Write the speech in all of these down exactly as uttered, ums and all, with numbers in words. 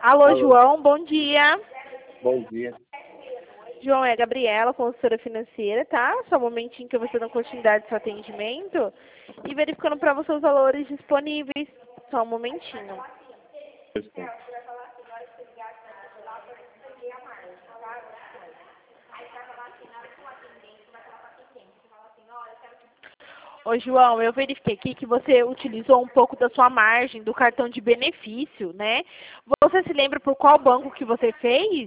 Alô, Alô, João, bom dia. bom dia. João, é a Gabriela, consultora financeira, tá? Só um momentinho que eu vou dando continuidade ao seu atendimento e verificando para você os valores disponíveis. Só um momentinho. Responde. Ô, João, eu verifiquei aqui que você utilizou um pouco da sua margem do cartão de benefício, né? Você se lembra por qual banco que você fez?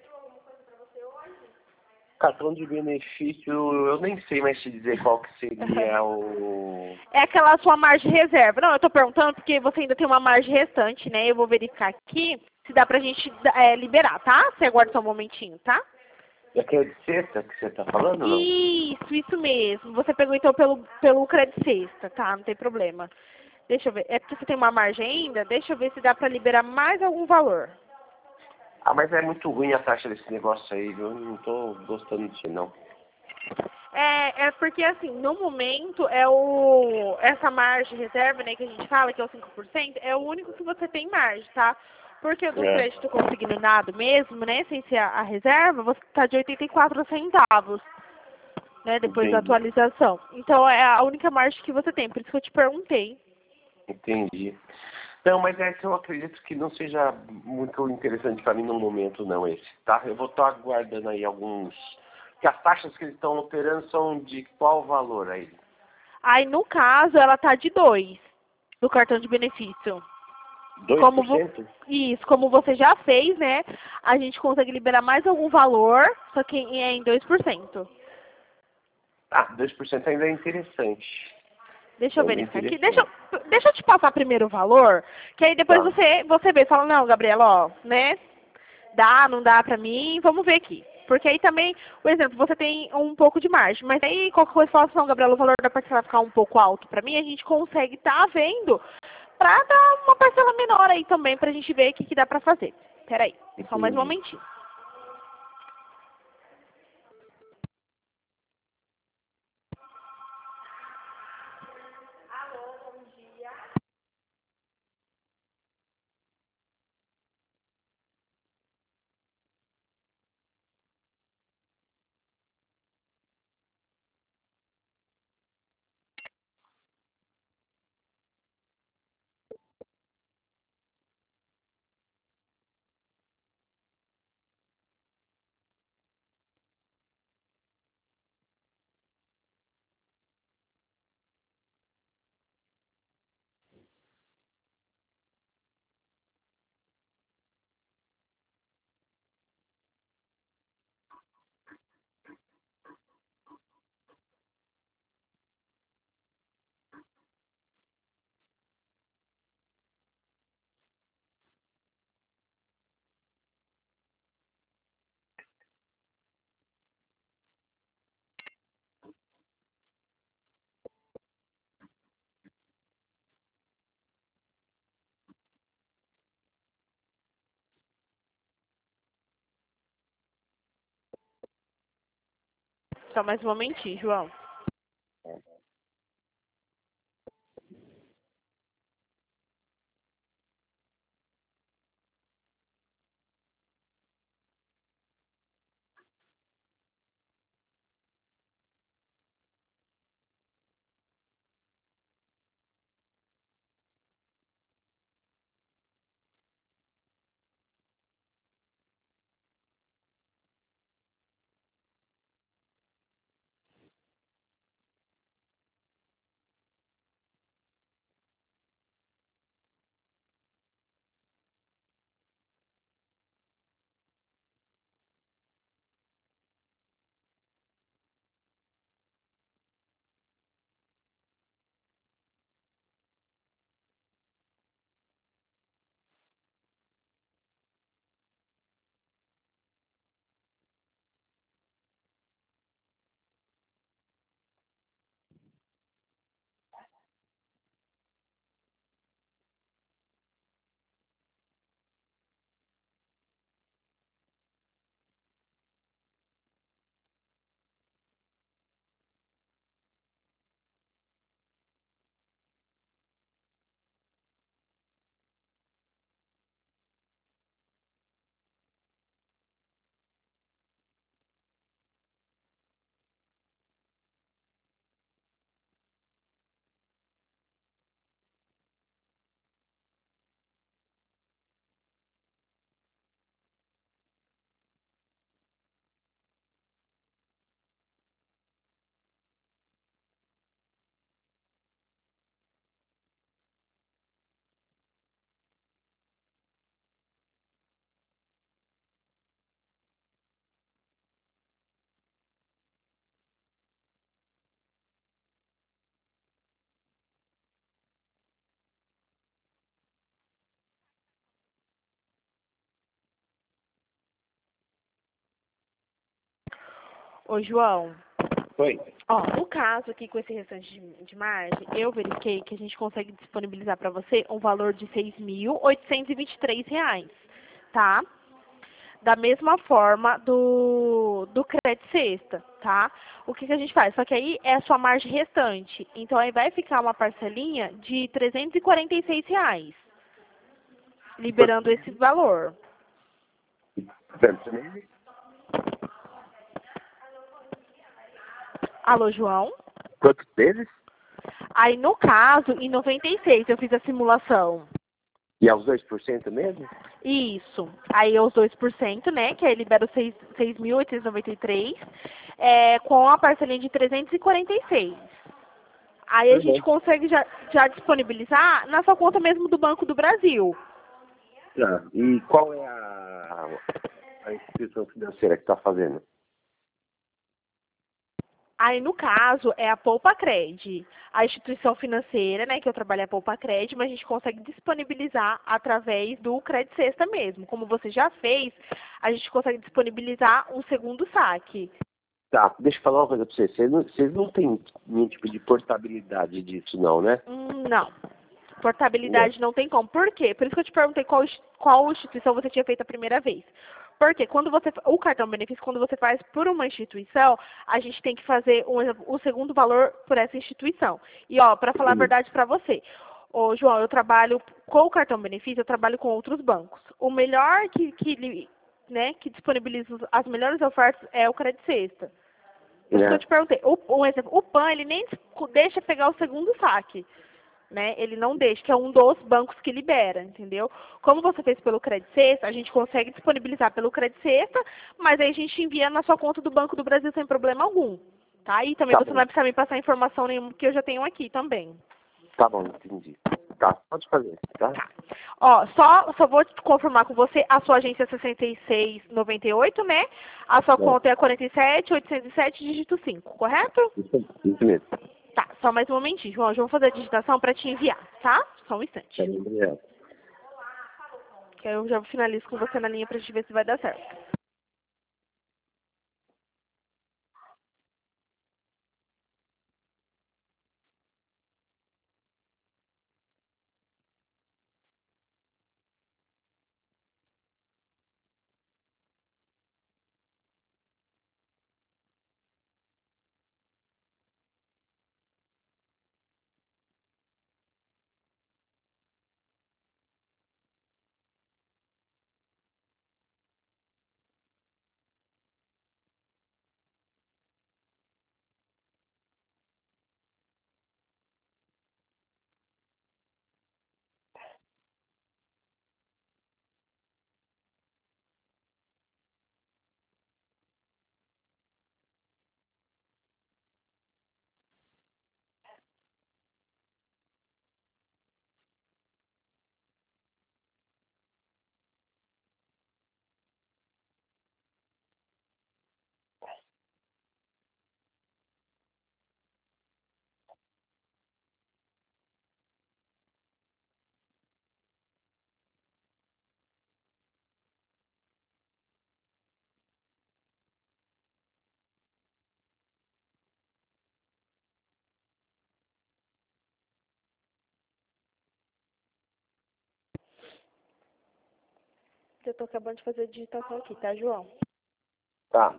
Cartão de benefício, eu nem sei mais te dizer qual que seria o... É aquela sua margem de reserva. Não, eu tô perguntando porque você ainda tem uma margem restante, né? Eu vou verificar aqui se dá pra gente é, liberar, tá? Você aguarda só um momentinho, tá? É que é de sexta que você tá falando, ou não? Isso, isso mesmo. Você pegou então pelo, pelo crédito sexta, tá? Não tem problema. Deixa eu ver. É porque você tem uma margem ainda? Deixa eu ver se dá pra liberar mais algum valor. Ah, mas é muito ruim a taxa desse negócio aí, viu? Eu não tô gostando disso, não. É, é porque assim, no momento, é o, essa margem de reserva, né, que a gente fala, que é o cinco por cento, é o único que você tem margem, tá? Porque o do É, crédito consignado mesmo, né, sem ser a, a reserva, você tá de oitenta e quatro centavos, né, depois da entendi, atualização. Então, é a única margem que você tem, por isso que eu te perguntei. entendi. Não, mas é que eu acredito que não seja muito interessante para mim no momento, não, esse, tá? Eu vou estar aguardando aí alguns... Que as taxas que eles estão operando são de qual valor aí? Aí, no caso, ela tá de dois do cartão de benefício. Dois Como por vo... cento? Isso, como você já fez, né? A gente consegue liberar mais algum valor, só que é em dois por cento. Ah, dois por cento ainda é interessante. Deixa eu Ainda é verificar aqui. Deixa, interessante. eu- deixa eu te passar primeiro o valor, que aí depois Tá. você, você vê, fala, não, Gabriela, ó, né? Dá, não dá pra mim, vamos ver aqui. Porque aí também, por exemplo, você tem um pouco de margem, mas aí qualquer coisa fala assim, não, Gabriela, o valor da parcela ficar um pouco alto pra mim, a gente consegue tá vendo pra dar uma parcela menor aí também pra gente ver o que, que dá pra fazer. Peraí, só mais um Entendi. momentinho. Só mais um momentinho, João. Ô, João, Oi. ó, no caso aqui com esse restante de, de margem, eu verifiquei que a gente consegue disponibilizar para você um valor de seis mil oitocentos e vinte e três reais, tá? Da mesma forma do, do crédito sexta, tá? O que, que a gente faz? Só que aí é a sua margem restante. Então aí vai ficar uma parcelinha de trezentos e quarenta e seis reais, liberando esse valor. Quantos meses? Alô, João? Quantos meses? Aí no caso, em noventa e seis eu fiz a simulação. E aos dois por cento mesmo? Isso. Aí é os dois por cento, né? Que aí libera os seis mil oitocentos e noventa e três, é, com a parcelinha de trezentos e quarenta e seis. Aí a Tá gente bom. consegue já, já disponibilizar na sua conta mesmo do Banco do Brasil. Tá. E qual é a, a instituição financeira que está fazendo? Aí, no caso, é a Poupa Cred. A instituição financeira, né, que eu trabalho é a Poupa Cred, mas a gente consegue disponibilizar através do Credit Sexta mesmo. Como você já fez, a gente consegue disponibilizar um segundo saque. Tá, deixa eu falar uma coisa para vocês. Vocês não, vocês não têm nenhum tipo de portabilidade disso, não, né? Hum, não. Portabilidade não tem como. Por quê? Por isso que eu te perguntei qual, ins- qual instituição você tinha feito a primeira vez. Porque quando você, o cartão benefício, quando você faz por uma instituição, a gente tem que fazer um, o segundo valor por essa instituição. E ó, para falar a Uhum. verdade para você, ô João, eu trabalho com o cartão benefício, eu trabalho com outros bancos. O melhor que, que, ele, né, que disponibiliza as melhores ofertas é o Credit Sexta. Por isso que eu É. te perguntei. O, um exemplo, o PAN, ele nem deixa pegar o segundo saque, né? Ele não deixa, que é um dos bancos que libera, entendeu? Como você fez pelo Credit Sexta, a gente consegue disponibilizar pelo Credit Sexta, mas aí a gente envia na sua conta do Banco do Brasil sem problema algum, tá? E também Tá você não bom. vai precisar me passar informação nenhuma, que eu já tenho aqui também. Tá bom, entendi. Tá, pode fazer, tá? Tá. Ó, só, só vou te confirmar com você, a sua agência é sessenta e seis noventa e oito, né? A sua É. conta é quarenta e sete oitocentos e sete, dígito cinco, correto? Isso, isso mesmo. Tá, só mais um momentinho, João. Eu já vou fazer a digitação para te enviar, tá? Só um Tá instante. bom, obrigado. Que aí eu já finalizo com você na linha pra gente ver se vai dar certo. Eu tô acabando de fazer a digitação aqui, tá, João? Tá.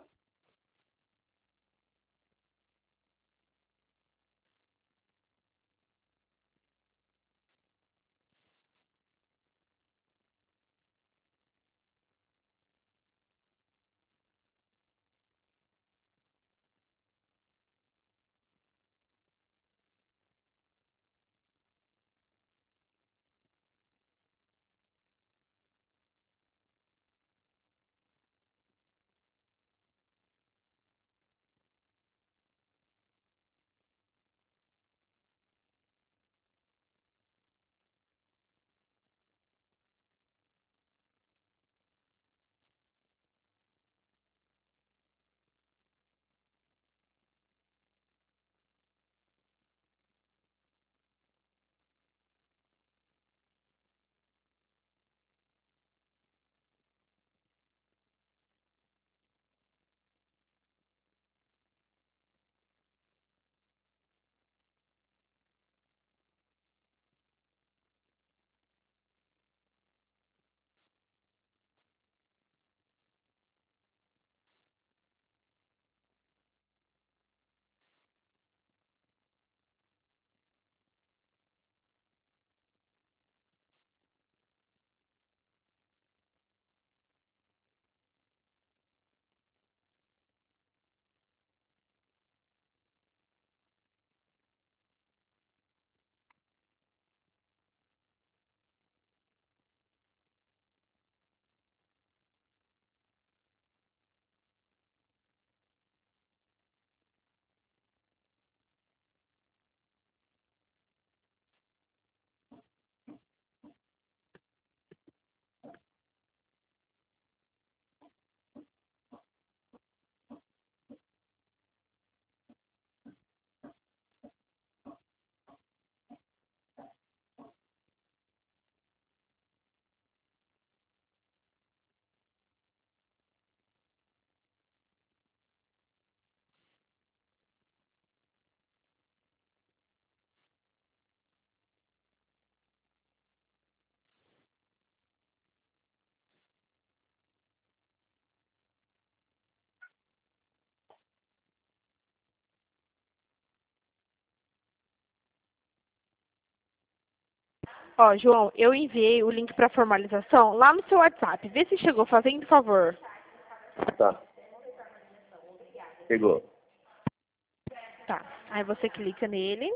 Ó, João, eu enviei o link para formalização lá no seu WhatsApp. Vê se chegou, fazendo favor. Tá. Pegou. Tá. Aí você clica nele.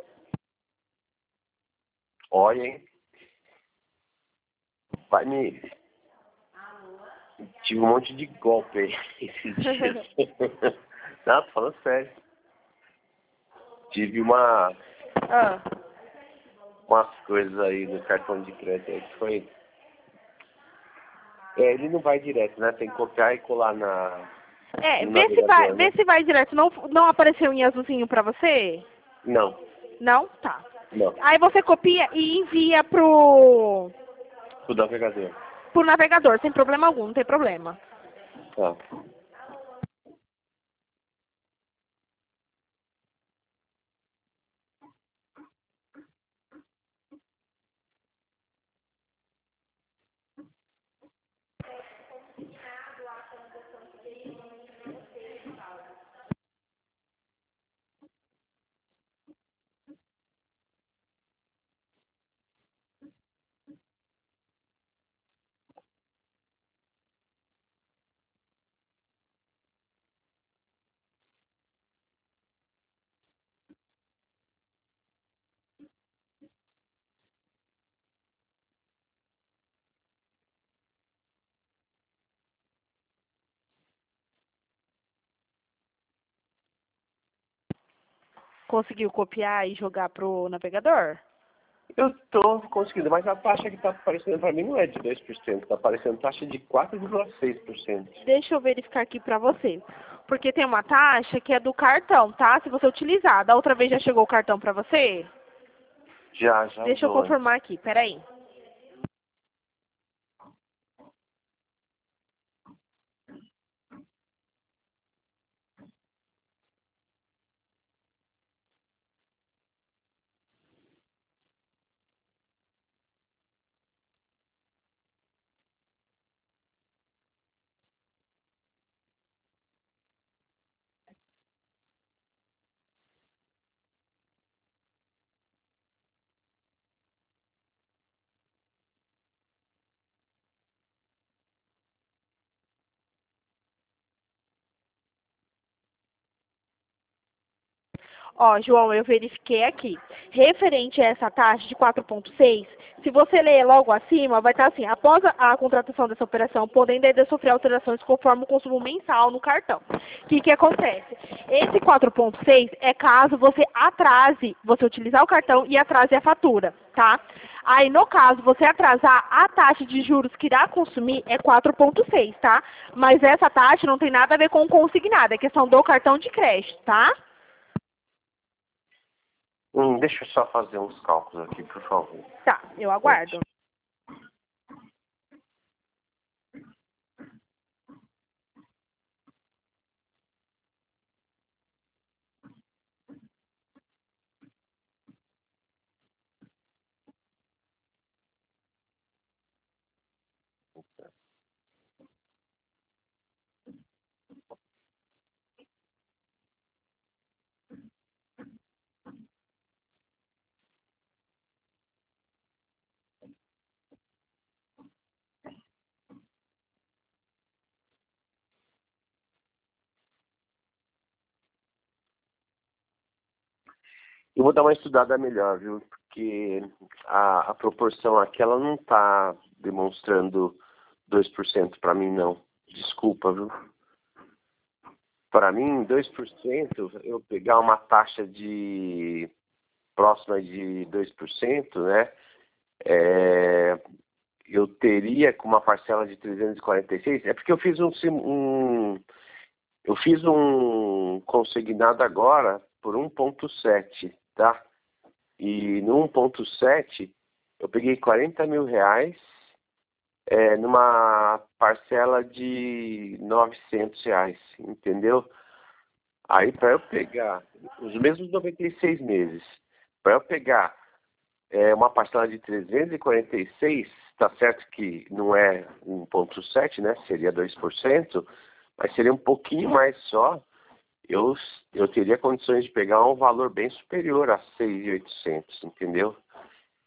Olha, hein? Vai me... Tive um monte de golpe aí esses dias. Não, tô falando sério. Tive uma... Ah. umas coisas aí no cartão de crédito aí que foi... É, ele não vai direto, né? Tem que copiar e colar na... É, no vê se vai, navegador, vê né? se vai direto. Não, não apareceu em azulzinho pra você? Não, Não? Tá. não. Aí você copia e envia pro, O navegador. pro navegador, sem problema algum, não tem problema. Tá. Conseguiu copiar e jogar pro navegador? Eu tô conseguindo, mas a taxa que tá aparecendo pra mim não é de dois por cento, tá aparecendo taxa de quatro vírgula seis por cento. Deixa eu verificar aqui pra você. Porque tem uma taxa que é do cartão, tá? Se você utilizar. Da outra vez já chegou o cartão pra você? Já, já Deixa eu usou, hein? confirmar aqui, peraí. Ó, João, eu verifiquei aqui. Referente a essa taxa de quatro vírgula seis, se você ler logo acima, vai estar assim, após a, a contratação dessa operação, podendo ainda sofrer alterações conforme o consumo mensal no cartão. O que que acontece? Esse quatro vírgula seis é caso você atrase, você utilizar o cartão e atrase a fatura, tá? Aí, no caso, você atrasar, a taxa de juros que irá consumir é quatro vírgula seis, tá? Mas essa taxa não tem nada a ver com o consignado, é questão do cartão de crédito, tá? Hum, deixa eu só fazer uns cálculos aqui, por favor. Tá, eu aguardo. Eu vou dar uma estudada melhor, viu? Porque a, a proporção aqui, ela não tá demonstrando dois por cento para mim, não. Desculpa, viu? Para mim, dois por cento, eu pegar uma taxa de próxima de dois por cento, né? É, eu teria com uma parcela de trezentos e quarenta e seis, é porque eu fiz um, um eu fiz um consignado agora por um ponto sete, tá? E no um ponto sete eu peguei quarenta mil reais é, numa parcela de novecentos reais, entendeu? Aí para eu pegar os mesmos noventa e seis meses, para eu pegar é, uma parcela de trezentos e quarenta e seis, tá certo que não é um ponto sete, né? Seria dois por cento, mas seria um pouquinho mais só. Eu, eu teria condições de pegar um valor bem superior a seis mil e oitocentos, entendeu?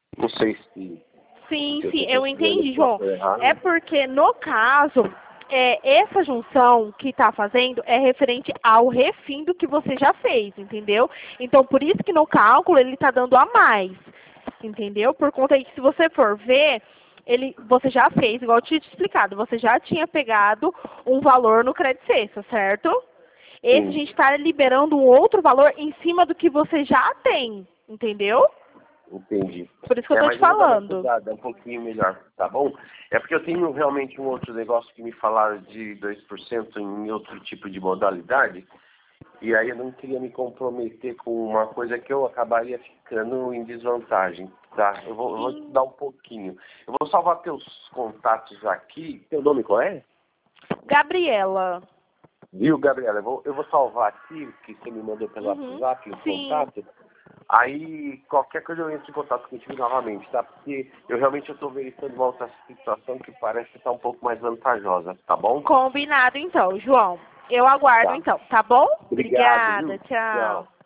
Não sei se... Sim, se sim, eu eu entendi, João. errado. É porque, no caso, é, essa junção que está fazendo é referente ao refindo que você já fez, entendeu? Então, por isso que no cálculo ele está dando a mais, entendeu? Por conta de que, se você for ver, ele, você já fez, igual eu tinha te explicado, você já tinha pegado um valor no crédito sexta, certo? Esse a Sim. gente está liberando um outro valor em cima do que você já tem, entendeu? Entendi. Por isso que eu É, tô te mas eu vou dar uma falando. estudada um pouquinho melhor, tá bom? É porque eu tenho realmente um outro negócio que me falaram de dois por cento em outro tipo de modalidade, e aí eu não queria me comprometer com uma coisa que eu acabaria ficando em desvantagem, tá? Eu vou, eu vou estudar um pouquinho. Eu vou salvar teus contatos aqui. Teu nome qual é? Gabriela. Viu, Gabriela? Eu vou, eu vou salvar aqui, que você me mandou pelo Uhum. WhatsApp, o Sim. contato. Aí, qualquer coisa eu entro em contato contigo novamente, tá? Porque eu realmente estou verificando uma outra situação que parece estar um pouco mais vantajosa, tá bom? Combinado então, João. Eu aguardo Tá. então, tá bom? Obrigado, Obrigada, viu? tchau. Tchau.